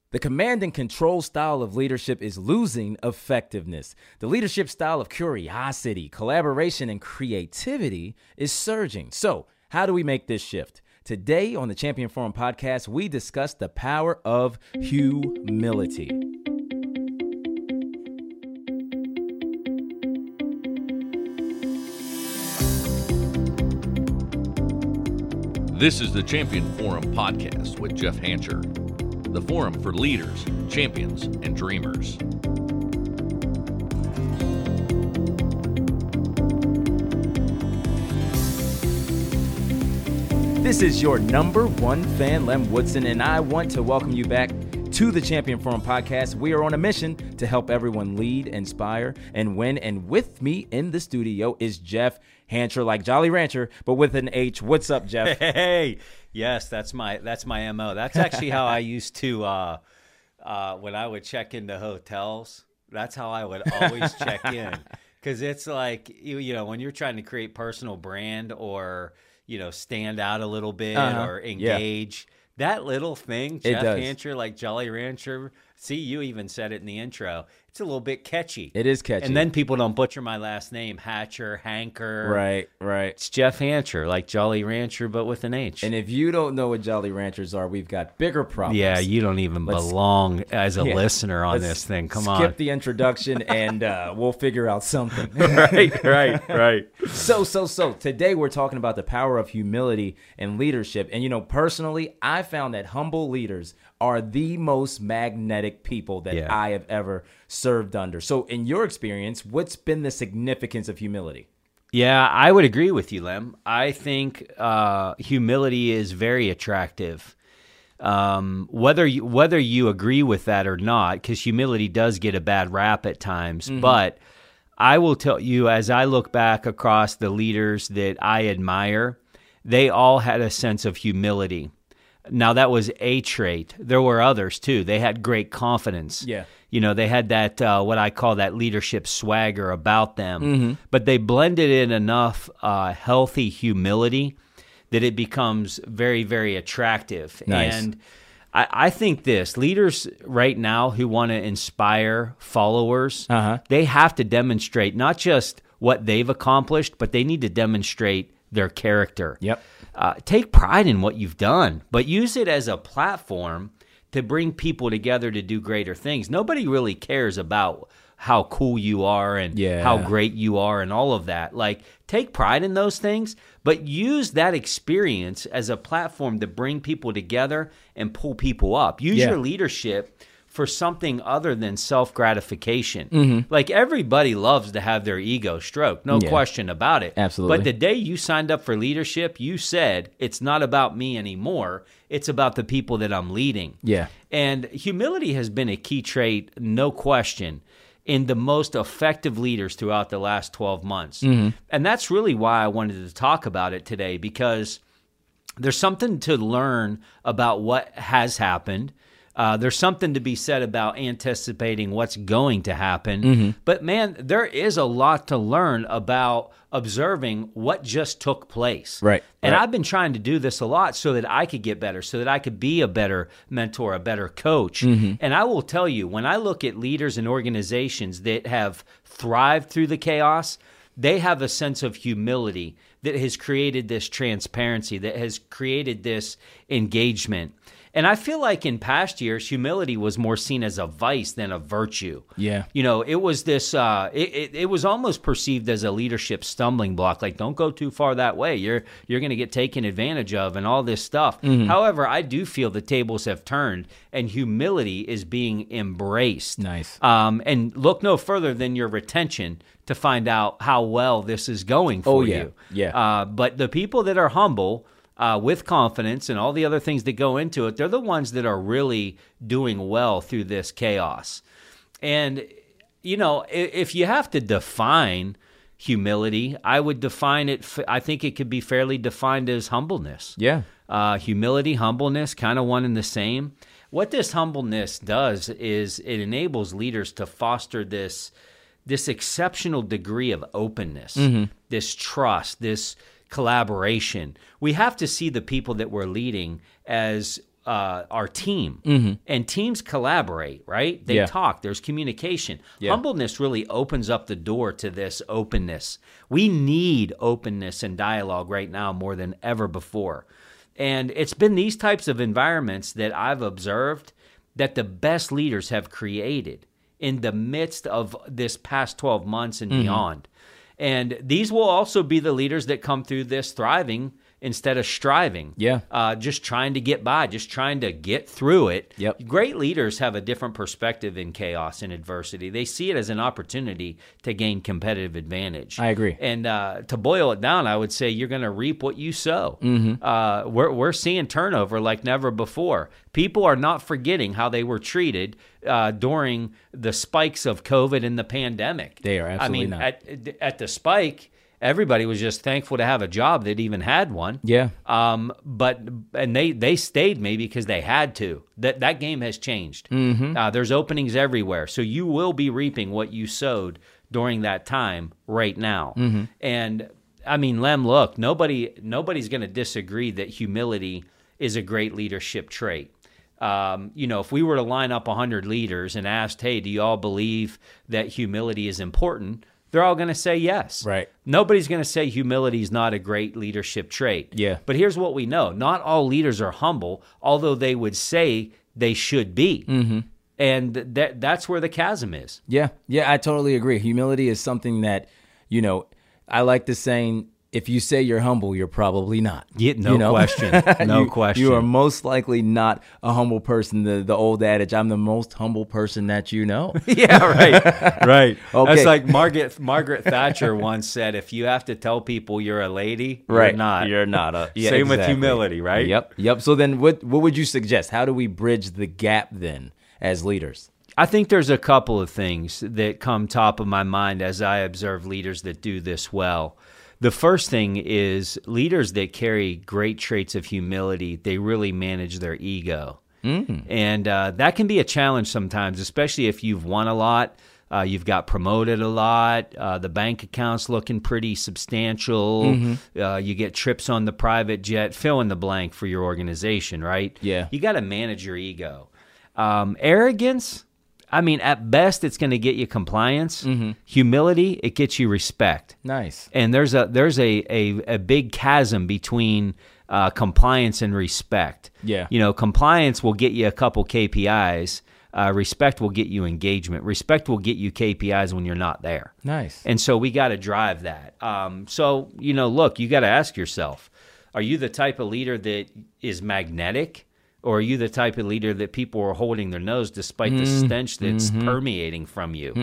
The command and control style of leadership is losing effectiveness. The leadership style of curiosity, collaboration, and creativity is surging. So, how do we make this shift? Today on the Champion Forum podcast, we discuss the power of humility. This is the Champion Forum podcast with Jeff Hancher, the forum for leaders, champions, and dreamers. This is your number one fan, Lem Woodson, and I want to welcome you back to the Champion Forum podcast. We are on a mission to help everyone lead, inspire, and win. And with me in the studio is Jeff Hancher, like Jolly Rancher, but with an H. What's up, Jeff? Hey, yes, that's my MO. That's actually how I used to when I would check into hotels. That's how I would always check in, because it's like you know, when you're trying to create personal brand or stand out a little bit or engage. Yeah. That little thing, Jeff Hancher, like Jolly Rancher. See, you even said it in the intro. It's a little bit catchy. It is catchy. And then people don't butcher my last name, Hatcher, Hanker. Right. It's Jeff Hancher, like Jolly Rancher, but with an H. And if you don't know what Jolly Ranchers are, we've got bigger problems. Yeah, you don't even belong as a listener on this thing. Come on. Skip the introduction and we'll figure out something. Right. So today we're talking about the power of humility and leadership. And, personally, I found that humble leaders are the most magnetic people that I have ever served under. So in your experience, what's been the significance of humility? Yeah, I would agree with you, Lem. I think humility is very attractive. Whether you agree with that or not, because humility does get a bad rap at times, but I will tell you, as I look back across the leaders that I admire, they all had a sense of humility. Now, that was a trait. There were others, too. They had great confidence. Yeah. They had that, what I call that leadership swagger about them. But they blended in enough healthy humility that it becomes very, very attractive. Nice. And I think leaders right now who want to inspire followers, they have to demonstrate not just what they've accomplished, but they need to demonstrate their character. Yep. Take pride in what you've done, but use it as a platform to bring people together to do greater things. Nobody really cares about how cool you are and how great you are and all of that. Like, take pride in those things, but use that experience as a platform to bring people together and pull people up. Use your leadership for something other than self-gratification. Like, everybody loves to have their ego stroked, no question about it. Absolutely. But the day you signed up for leadership, you said, it's not about me anymore, it's about the people that I'm leading. Yeah. And humility has been a key trait, no question, in the most effective leaders throughout the last 12 months. And that's really why I wanted to talk about it today, because there's something to learn about what has happened. There's something to be said about anticipating what's going to happen. But man, there is a lot to learn about observing what just took place. Right. And I've been trying to do this a lot so that I could get better, so that I could be a better mentor, a better coach. And I will tell you, when I look at leaders and organizations that have thrived through the chaos, they have a sense of humility that has created this transparency, that has created this engagement. And I feel like in past years, humility was more seen as a vice than a virtue. Yeah. It was this, it was almost perceived as a leadership stumbling block. Like, don't go too far that way. You're going to get taken advantage of and all this stuff. However, I do feel the tables have turned and humility is being embraced. Nice. And look no further than your retention to find out how well this is going for you. Yeah. But the people that are humble, with confidence and all the other things that go into it, they're the ones that are really doing well through this chaos. And, if you have to define humility, I would define it, I think it could be fairly defined as humbleness. Yeah. Humility, humbleness, kind of one and the same. What this humbleness does is it enables leaders to foster this exceptional degree of openness, this trust, this collaboration. We have to see the people that we're leading as our team, and teams collaborate, right? They talk. There's communication. Humbleness really opens up the door to this openness. We need openness and dialogue right now more than ever before. And it's been these types of environments that I've observed that the best leaders have created in the midst of this past 12 months and beyond. And these will also be the leaders that come through this thriving instead of striving. Just trying to get by, just trying to get through it. Great leaders have a different perspective in chaos and adversity. They see it as an opportunity to gain competitive advantage. I agree. And to boil it down, I would say you're going to reap what you sow. We're seeing turnover like never before. People are not forgetting how they were treated during the spikes of COVID and the pandemic. They are absolutely not. At the spike, everybody was just thankful to have a job that even had one. But they stayed maybe because they had to. That game has changed. There's openings everywhere, so you will be reaping what you sowed during that time right now. And I mean, Lem, look, nobody's going to disagree that humility is a great leadership trait. If we were to line up 100 leaders and asked, hey, do you all believe that humility is important? They're all going to say yes. Right. Nobody's going to say humility is not a great leadership trait. But here's what we know. Not all leaders are humble, although they would say they should be. And that's where the chasm is. Yeah, I totally agree. Humility is something that, I like the saying, if you say you're humble, you're probably not. Question. No question. You are most likely not a humble person. The old adage, I'm the most humble person that you know. Right. Okay. That's like Margaret Thatcher once said, if you have to tell people you're a lady, you're not. You're not. Same with humility, right? Yep. So then what would you suggest? How do we bridge the gap then as leaders? I think there's a couple of things that come top of my mind as I observe leaders that do this well. The first thing is leaders that carry great traits of humility, they really manage their ego. And that can be a challenge sometimes, especially if you've won a lot, you've got promoted a lot, the bank account's looking pretty substantial, you get trips on the private jet, fill in the blank for your organization, right? You got to manage your ego. Arrogance, I mean, at best, it's going to get you compliance. Humility, it gets you respect. Nice. And there's a big chasm between compliance and respect. Compliance will get you a couple KPIs. Respect will get you engagement. Respect will get you KPIs when you're not there. Nice. And so we got to drive that. Look, you got to ask yourself, are you the type of leader that is magnetic? Or are you the type of leader that people are holding their nose despite the stench that's permeating from you?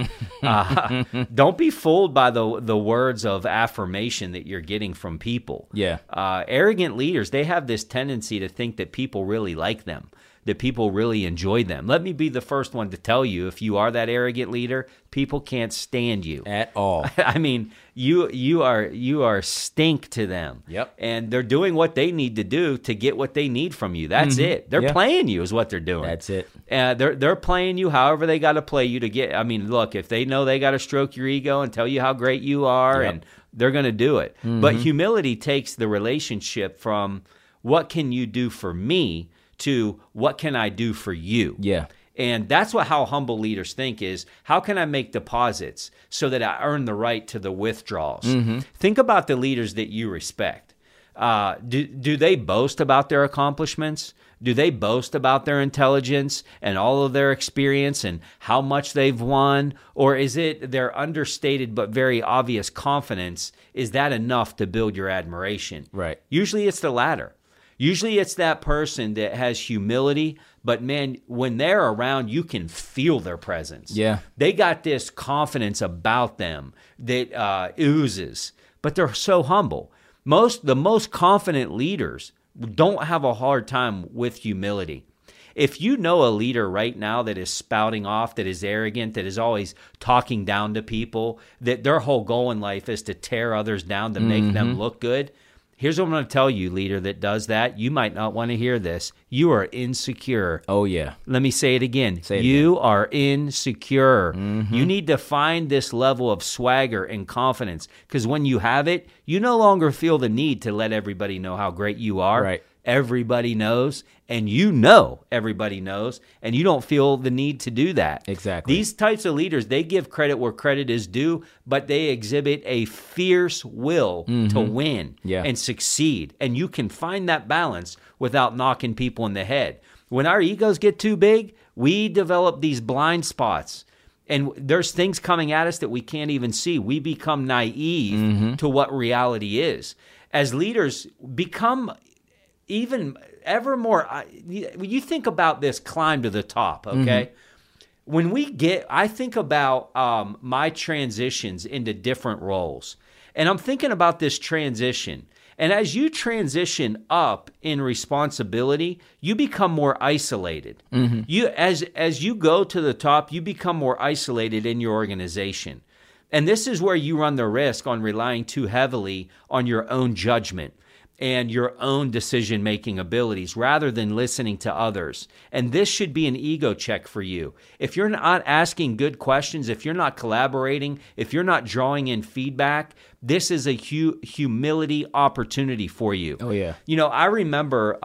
Don't be fooled by the words of affirmation that you're getting from people. Arrogant leaders, they have this tendency to think that people really like them, that people really enjoy them. Let me be the first one to tell you, if you are that arrogant leader, people can't stand you at all. I mean, you are stink to them. And they're doing what they need to do to get what they need from you. That's it. They're playing you is what they're doing. That's it. They're playing you however they got to play you to get. I mean, look, if they know they got to stroke your ego and tell you how great you are, and they're going to do it. But humility takes the relationship from what can you do for me to what can I do for you. And that's how humble leaders think is, how can I make deposits so that I earn the right to the withdrawals? Think about the leaders that you respect. Do they boast about their accomplishments? Do they boast about their intelligence and all of their experience and how much they've won? Or is it their understated but very obvious confidence? Is that enough to build your admiration? Right. Usually it's the latter. Usually it's that person that has humility, but man, when they're around, you can feel their presence. They got this confidence about them that oozes, but they're so humble. The most confident leaders don't have a hard time with humility. If you know a leader right now that is spouting off, that is arrogant, that is always talking down to people, that their whole goal in life is to tear others down to make them look good, here's what I'm going to tell you, leader that does that. You might not want to hear this. You are insecure. Oh, yeah. Let me say it again. You are insecure. You need to find this level of swagger and confidence, because when you have it, you no longer feel the need to let everybody know how great you are. Right. everybody knows, and you know everybody knows, and you don't feel the need to do that. Exactly. These types of leaders, they give credit where credit is due, but they exhibit a fierce will to win and succeed. And you can find that balance without knocking people in the head. When our egos get too big, we develop these blind spots. And there's things coming at us that we can't even see. We become naive to what reality is. As leaders, become even ever more. You think about this climb to the top, okay? When I think about my transitions into different roles. And I'm thinking about this transition. And as you transition up in responsibility, you become more isolated. You as you go to the top, you become more isolated in your organization. And this is where you run the risk on relying too heavily on your own judgment and your own decision-making abilities rather than listening to others. And this should be an ego check for you. If you're not asking good questions, if you're not collaborating, if you're not drawing in feedback, this is a humility opportunity for you. Oh, yeah. I remember,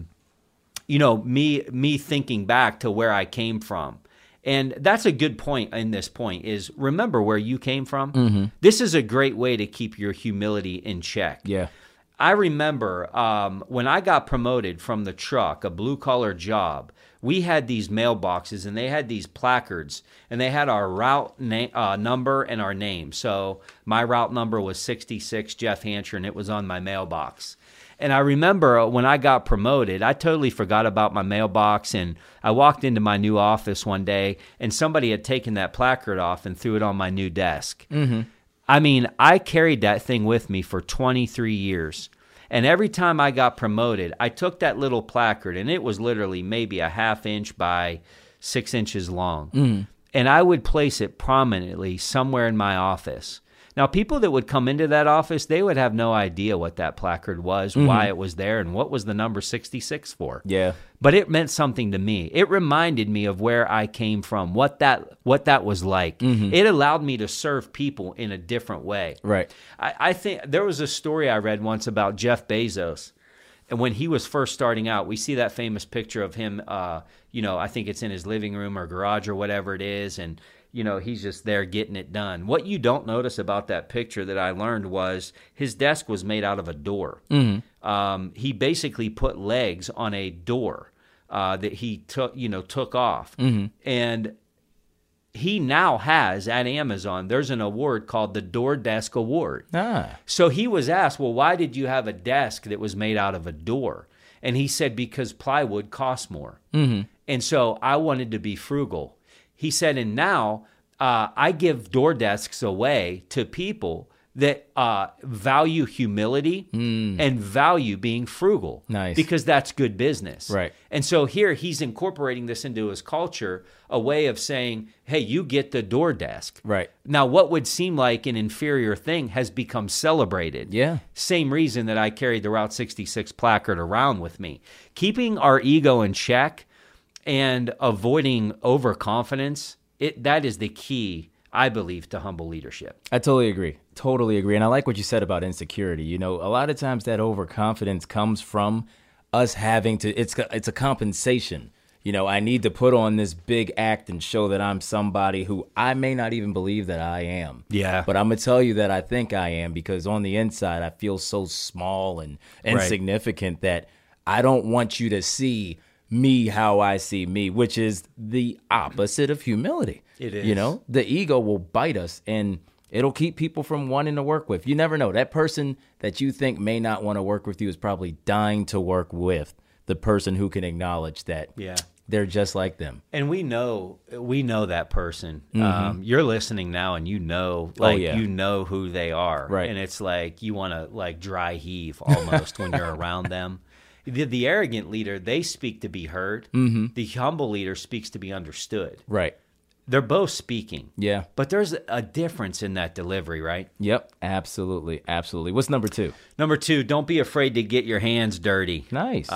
me thinking back to where I came from. And that's a good point in this point is remember where you came from. This is a great way to keep your humility in check. Yeah. I remember when I got promoted from the truck, a blue-collar job, we had these mailboxes, and they had these placards, and they had our route number and our name. So my route number was 66 Jeff Hancher, and it was on my mailbox. And I remember when I got promoted, I totally forgot about my mailbox, and I walked into my new office one day, and somebody had taken that placard off and threw it on my new desk. I mean, I carried that thing with me for 23 years. And every time I got promoted, I took that little placard, and it was literally maybe a 1/2 inch by 6 inches long. And I would place it prominently somewhere in my office. Now, people that would come into that office, they would have no idea what that placard was, why it was there, and what was the number 66 for. Yeah. But it meant something to me. It reminded me of where I came from, what that was like. It allowed me to serve people in a different way. Right. I think there was a story I read once about Jeff Bezos. And when he was first starting out, we see that famous picture of him, I think it's in his living room or garage or whatever it is, and he's just there getting it done. What you don't notice about that picture that I learned was his desk was made out of a door. He basically put legs on a door that he took off. And he now has at Amazon, there's an award called the Door Desk Award. So he was asked, well, why did you have a desk that was made out of a door? And he said, because plywood costs more. And so I wanted to be frugal. He said, and now I give door desks away to people that value humility and value being frugal. Nice. Because that's good business. Right. And so here he's incorporating this into his culture, a way of saying, hey, you get the door desk. Right. Now, what would seem like an inferior thing has become celebrated. Yeah. Same reason that I carried the Route 66 placard around with me. Keeping our ego in check and avoiding overconfidence, that is the key, I believe, to humble leadership. I totally agree. Totally agree. And I like what you said about insecurity. A lot of times that overconfidence comes from us having to, it's a compensation. I need to put on this big act and show that I'm somebody who I may not even believe that I am. Yeah. But I'm going to tell you that I think I am, because on the inside I feel so small and insignificant that I don't want you to see me how I see me, which is the opposite of humility. It is. The ego will bite us, and it'll keep people from wanting to work with. You never know. That person that you think may not want to work with you is probably dying to work with the person who can acknowledge that they're just like them. And we know that person. You're listening now, and you know who they are. Right. And it's like you want to dry heave almost when you're around them. The arrogant leader, they speak to be heard. The humble leader speaks to be understood. Right. They're both speaking. Yeah. But there's a difference in that delivery, right? Yep. Absolutely. Absolutely. What's number 2? Number 2, don't be afraid to get your hands dirty. Nice.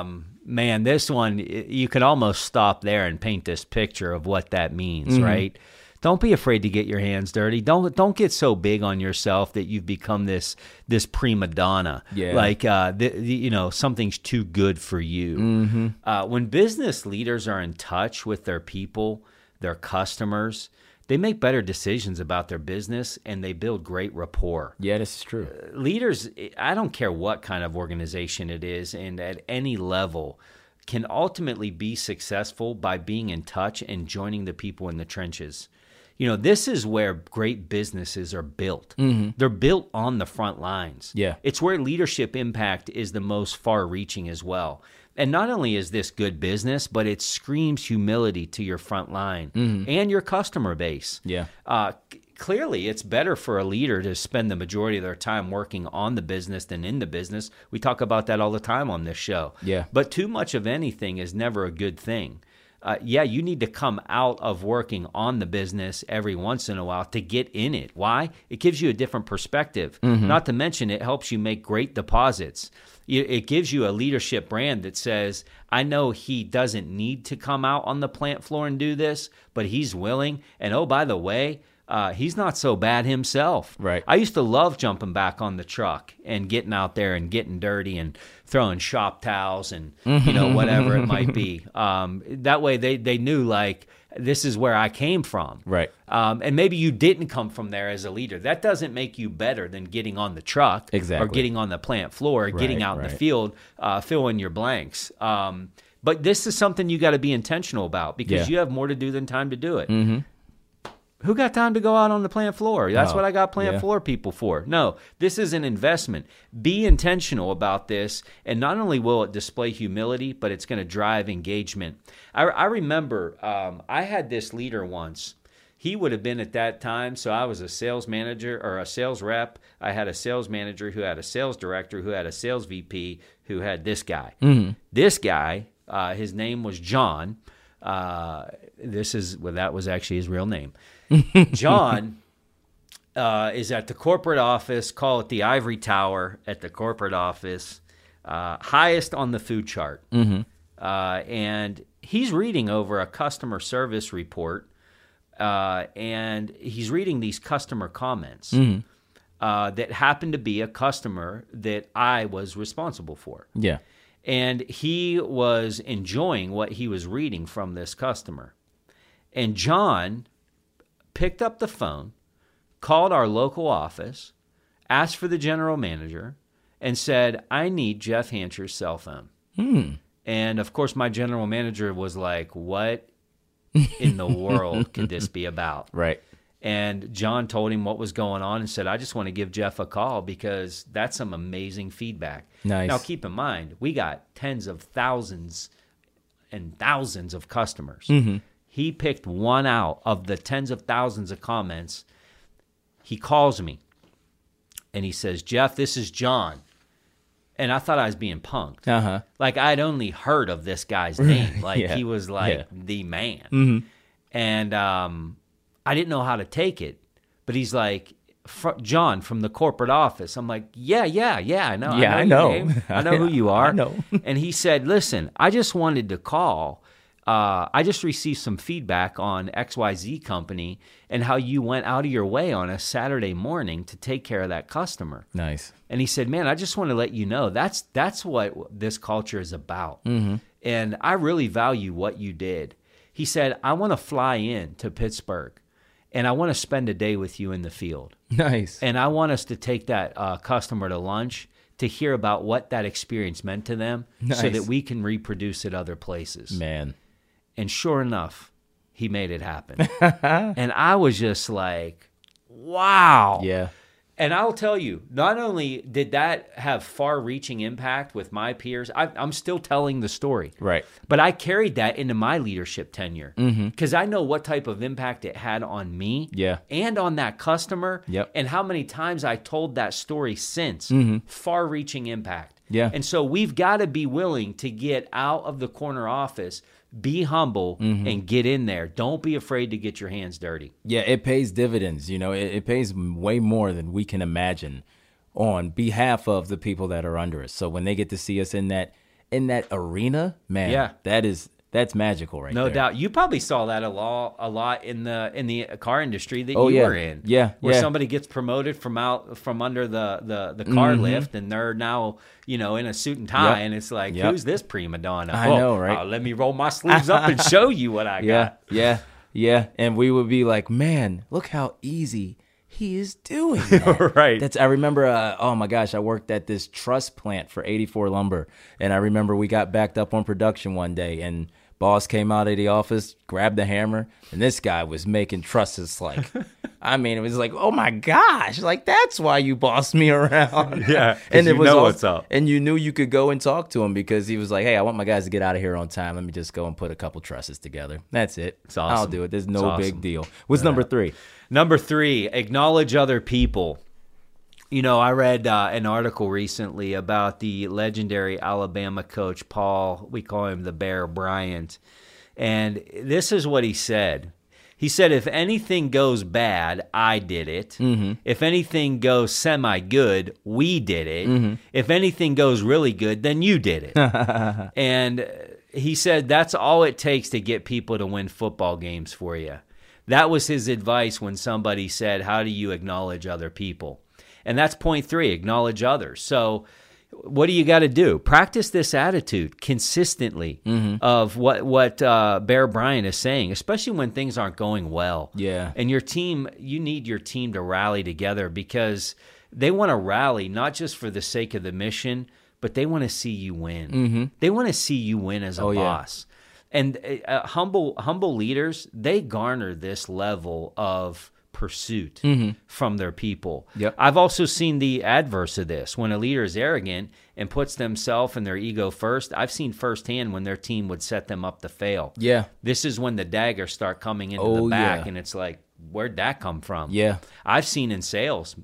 Man, this one, you could almost stop there and paint this picture of what that means, right? Don't be afraid to get your hands dirty. Don't get so big on yourself that you've become this prima donna. Yeah. Like something's too good for you. Mm-hmm. When business leaders are in touch with their people, their customers, they make better decisions about their business and they build great rapport. Yeah, this is true. Leaders, I don't care what kind of organization it is, and at any level, can ultimately be successful by being in touch and joining the people in the trenches. This is where great businesses are built. Mm-hmm. They're built on the front lines. Yeah. It's where leadership impact is the most far-reaching as well. And not only is this good business, but it screams humility to your front line and your customer base. Yeah. Clearly, it's better for a leader to spend the majority of their time working on the business than in the business. We talk about that all the time on this show. Yeah. But too much of anything is never a good thing. You need to come out of working on the business every once in a while to get in it. Why? It gives you a different perspective. Not to mention, it helps you make great deposits. It gives you a leadership brand that says, I know he doesn't need to come out on the plant floor and do this, but he's willing. And oh, by the way, he's not so bad himself. Right. I used to love jumping back on the truck and getting out there and getting dirty and throwing shop towels and whatever it might be. That way they knew, like, this is where I came from. Right. And maybe you didn't come from there as a leader. That doesn't make you better than getting on the truck Exactly. or getting on the plant floor or getting out in the field, fill in your blanks. But this is something you got to be intentional about because you have more to do than time to do it. Mm-hmm. Who got time to go out on the plant floor? That's what I got plant Yeah. floor people for. No, this is an investment. Be intentional about this, and not only will it display humility, but it's going to drive engagement. I remember I had this leader once. He would have been at that time, so I was a sales manager or a sales rep. I had a sales manager who had a sales director who had a sales VP who had this guy. Mm-hmm. This guy, his name was John. That was actually his real name. John is at the corporate office, call it the ivory tower at the corporate office, highest on the food chart. Mm-hmm. And he's reading over a customer service report, and he's reading these customer comments that happened to be a customer that I was responsible for. Yeah. And he was enjoying what he was reading from this customer. And John picked up the phone, called our local office, asked for the general manager, and said, I need Jeff Hancher's cell phone. And, of course, my general manager was like, what in the world could this be about? Right. And John told him what was going on and said, I just want to give Jeff a call because that's some amazing feedback. Nice. Now, keep in mind, we got tens of thousands and thousands of customers. He picked one out of the tens of thousands of comments. He calls me, and he says, Jeff, this is John. And I thought I was being punked. Uh-huh. Like, I'd only heard of this guy's name. Like, he was like the man. And I didn't know how to take it. But he's like, John from the corporate office. I'm like, yeah, I know. Yeah, I know. know. Your name. I know who you are. I know. And he said, listen, I just wanted to call. I just received some feedback on XYZ company and how you went out of your way on a Saturday morning to take care of that customer. Nice. And he said, man, I just want to let you know that's what this culture is about. And I really value what you did. He said, I want to fly in to Pittsburgh and I want to spend a day with you in the field. Nice. And I want us to take that customer to lunch to hear about what that experience meant to them so that we can reproduce it other places. Man. And sure enough, he made it happen. And I was just like, wow. Yeah. And I'll tell you, not only did that have far-reaching impact with my peers, I'm still telling the story. Right. But I carried that into my leadership tenure because I know what type of impact it had on me and on that customer and how many times I told that story since. Far-reaching impact. Yeah. And so we've got to be willing to get out of the corner office, be humble, and get in there. Don't be afraid to get your hands dirty. Yeah, it pays dividends. You know, it pays way more than we can imagine on behalf of the people that are under us. So when they get to see us in that arena, man, that is That's magical right No there. doubt. You probably saw that a lot in the car industry that you were in. Yeah. Where somebody gets promoted from under the car lift, and they're now, in a suit and tie, and it's like, who's this prima donna? I know, right? Let me roll my sleeves up and show you what I got. Yeah. And we would be like, man, look how easy he is doing that. Right. I remember, oh my gosh, I worked at this truss plant for 84 Lumber, and I remember we got backed up on production one day, and boss came out of the office, grabbed the hammer, and this guy was making trusses like, it was like, oh my gosh, like that's why you bossed me around. Yeah, and it was what's up. And you knew you could go and talk to him because he was like, hey, I want my guys to get out of here on time. Let me just go and put a couple trusses together. That's it. It's awesome. I'll do it. There's no big deal. What's number 3? Number 3, acknowledge other people. I read an article recently about the legendary Alabama coach, Paul, we call him the Bear Bryant. And this is what he said. He said, if anything goes bad, I did it. Mm-hmm. If anything goes semi-good, we did it. Mm-hmm. If anything goes really good, then you did it. And he said that's all it takes to get people to win football games for you. That was his advice when somebody said, how do you acknowledge other people? And that's point 3, acknowledge others. So what do you got to do? Practice this attitude consistently of what Bear Bryant is saying, especially when things aren't going well. Yeah. And your team, you need your team to rally together because they want to rally not just for the sake of the mission, but they want to see you win. Mm-hmm. They want to see you win as a boss. Yeah. And humble leaders, they garner this level of pursuit from their people. Yep. I've also seen the adverse of this. When a leader is arrogant and puts themselves and their ego first, I've seen firsthand when their team would set them up to fail. Yeah. This is when the daggers start coming into the back, and it's like, where'd that come from? Yeah. I've seen in sales,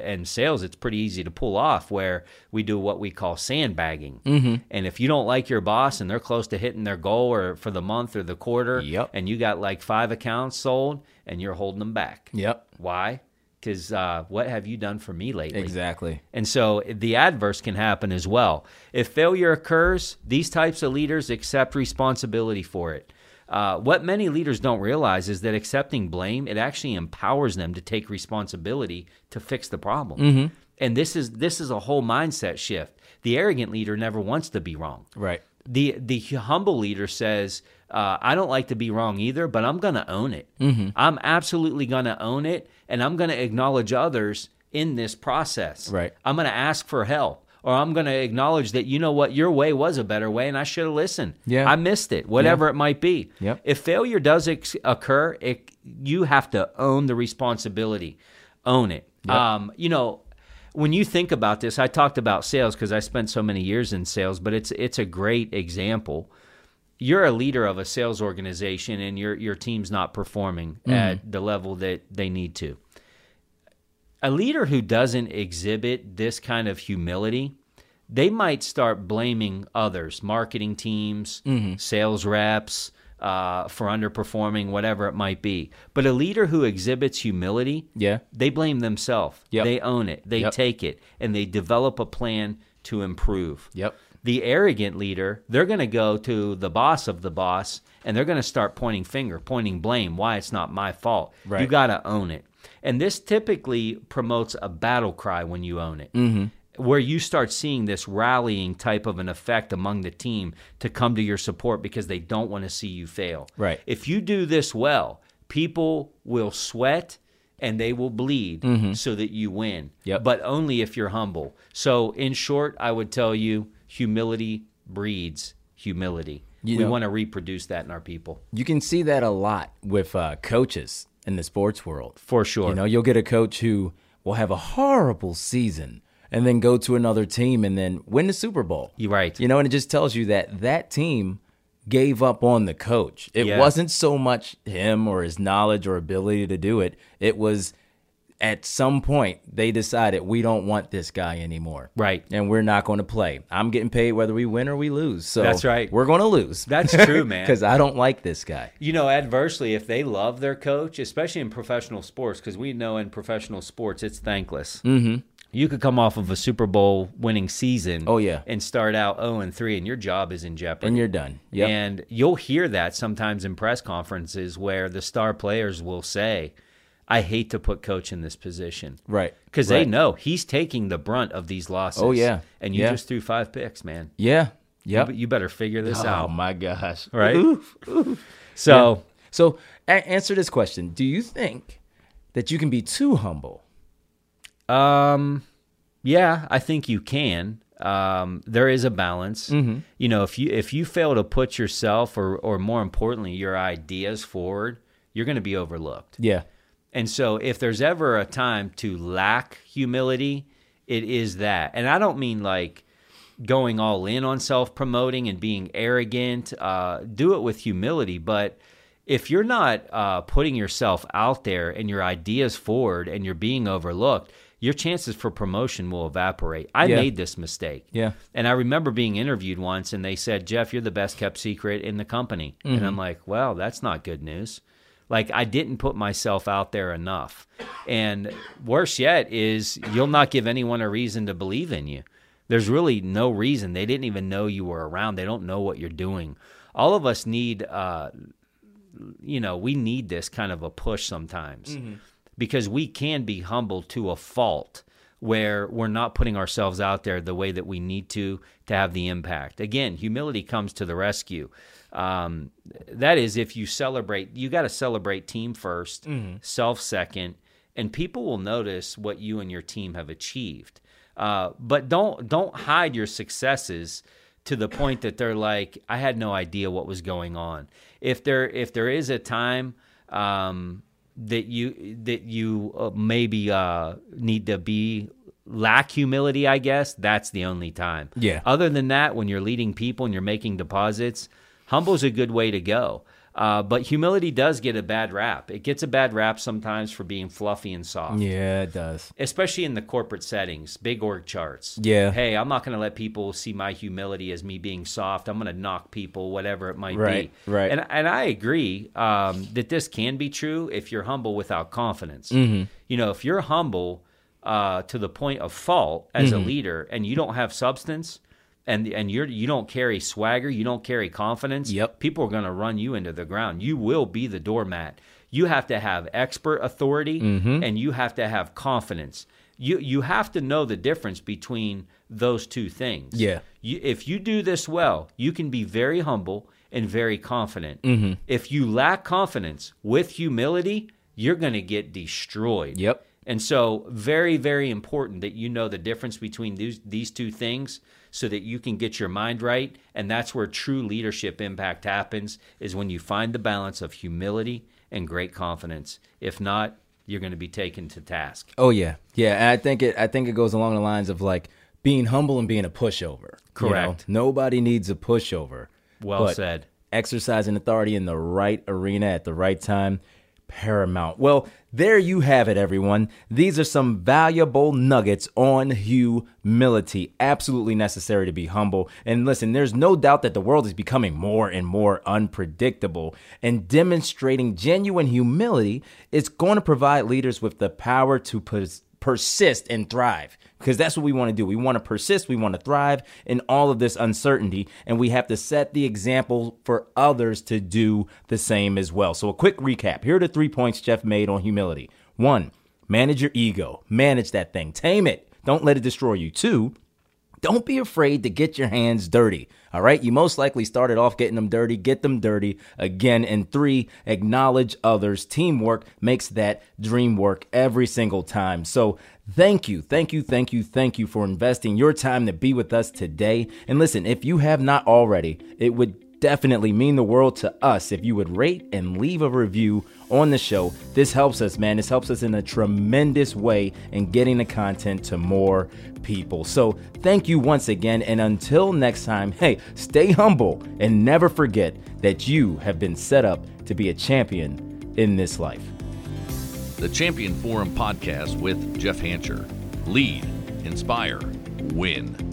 it's pretty easy to pull off where we do what we call sandbagging. Mm-hmm. And if you don't like your boss and they're close to hitting their goal or for the month or the quarter, and you got like 5 accounts sold and you're holding them back. Yep. Why? Because what have you done for me lately? Exactly. And so the adverse can happen as well. If failure occurs, these types of leaders accept responsibility for it. What many leaders don't realize is that accepting blame, it actually empowers them to take responsibility to fix the problem. Mm-hmm. And this is a whole mindset shift. The arrogant leader never wants to be wrong. Right. The humble leader says, I don't like to be wrong either, but I'm going to own it. Mm-hmm. I'm absolutely going to own it, and I'm going to acknowledge others in this process. Right. I'm going to ask for help. Or I'm going to acknowledge that, you know what, your way was a better way and I should have listened. Yeah. I missed it, whatever it might be. Yep. If failure does occur, you have to own the responsibility. Own it. Yep. When you think about this, I talked about sales because I spent so many years in sales, but it's a great example. You're a leader of a sales organization and your team's not performing at the level that they need to. A leader who doesn't exhibit this kind of humility, they might start blaming others, marketing teams, sales reps, for underperforming, whatever it might be. But a leader who exhibits humility, they blame themselves. Yep. They own it. They take it, and they develop a plan to improve. Yep. The arrogant leader, they're going to go to the boss of the boss, and they're going to start pointing blame, why it's not my fault. Right. You got to own it. And this typically promotes a battle cry when you own it, where you start seeing this rallying type of an effect among the team to come to your support because they don't want to see you fail. Right. If you do this well, people will sweat and they will bleed so that you win, but only if you're humble. So in short, I would tell you, humility breeds humility. We want to reproduce that in our people. You can see that a lot with coaches in the sports world. For sure. You'll get a coach who will have a horrible season and then go to another team and then win the Super Bowl. You're right. And it just tells you that team gave up on the coach. It wasn't so much him or his knowledge or ability to do it. It was at some point they decided we don't want this guy anymore. Right. And we're not going to play. I'm getting paid whether we win or we lose. So that's right. We're going to lose. That's true, man. Because I don't like this guy. Adversely, if they love their coach, especially in professional sports, because we know in professional sports it's thankless. You could come off of a Super Bowl winning season. Oh, yeah. And start out 0-3, and your job is in jeopardy. And you're done. Yep. And you'll hear that sometimes in press conferences where the star players will say, I hate to put coach in this position. Right. Because they know he's taking the brunt of these losses. Oh, yeah. And you just threw 5 picks, man. Yeah. Yep. You better figure this out. Oh, my gosh. Right? Oof. So, yeah. So answer this question. Do you think that you can be too humble? Yeah, I think you can. There is a balance. Mm-hmm. You know, if you fail to put yourself or more importantly, your ideas forward, you're going to be overlooked. Yeah. And so if there's ever a time to lack humility, it is that. And I don't mean like going all in on self-promoting and being arrogant. Do it with humility. But if you're not putting yourself out there and your ideas forward and you're being overlooked, your chances for promotion will evaporate. I made this mistake. Yeah. And I remember being interviewed once, and they said, Jeff, you're the best kept secret in the company. Mm-hmm. And I'm like, well, that's not good news. Like, I didn't put myself out there enough. And worse yet is you'll not give anyone a reason to believe in you. There's really no reason. They didn't even know you were around. They don't know what you're doing. All of us need, we need this kind of a push sometimes. Mm-hmm. Because we can be humble to a fault where we're not putting ourselves out there the way that we need to have the impact. Again, humility comes to the rescue. That is, if you celebrate, you got to celebrate team first, self second, and people will notice what you and your team have achieved. But don't hide your successes to the point that they're like, I had no idea what was going on. If there is a time that you maybe need to lack humility, I guess, that's the only time. Yeah. Other than that, when you're leading people and you're making deposits, humble's a good way to go. But humility does get a bad rap. It gets a bad rap sometimes for being fluffy and soft. Yeah, it does. Especially in the corporate settings, big org charts. Yeah. Hey, I'm not going to let people see my humility as me being soft. I'm going to knock people, whatever it might be. Right. And I agree that this can be true if you're humble without confidence. Mm-hmm. You know, if you're humble to the point of fault as a leader and you don't have substance, and you don't carry swagger, you don't carry confidence, people are going to run you into the ground. You will be the doormat. You have to have expert authority, and you have to have confidence. You have to know the difference between those two things. Yeah. If you do this well, you can be very humble and very confident. Mm-hmm. If you lack confidence with humility, you're going to get destroyed. Yep. And so very, very important that you know the difference between these two things so that you can get your mind right. And that's where true leadership impact happens, is when you find the balance of humility and great confidence. If not, you're going to be taken to task. Oh, yeah. Yeah, and I think it goes along the lines of like being humble and being a pushover. Correct. You know? Nobody needs a pushover. Well said. Exercising authority in the right arena at the right time, paramount. Well, there you have it, everyone. These are some valuable nuggets on humility. Absolutely necessary to be humble. And listen, there's no doubt that the world is becoming more and more unpredictable. And demonstrating genuine humility is going to provide leaders with the power to persist and thrive. Because that's what we want to do. We want to persist. We want to thrive in all of this uncertainty. And we have to set the example for others to do the same as well. So a quick recap. Here are the 3 points Jeff made on humility. 1, manage your ego. Manage that thing. Tame it. Don't let it destroy you. 2, don't be afraid to get your hands dirty. All right. You most likely started off getting them dirty. Get them dirty again. And 3, acknowledge others. Teamwork makes that dream work every single time. So thank you for investing your time to be with us today. And listen, if you have not already, it would definitely mean the world to us if you would rate and leave a review on the show. This helps us, man. This helps us in a tremendous way in getting the content to more people. So thank you once again. And until next time, hey, stay humble and never forget that you have been set up to be a champion in this life. The Champion Forum Podcast with Jeff Hancher. Lead, inspire, win.